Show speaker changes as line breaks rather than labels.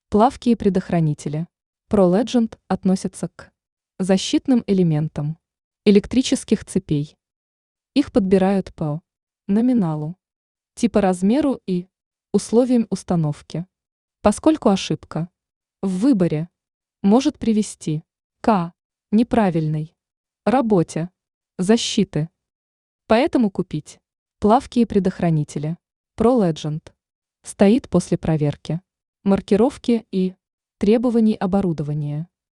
Плавкие предохранители. ProLegend относятся к защитным элементам электрических цепей. Их подбирают по номиналу, типа размеру и условиям установки. Поскольку ошибка в выборе может привести к неправильной работе защиты. Поэтому купить плавкие предохранители ProLegend стоит после проверки, маркировки и требований оборудования.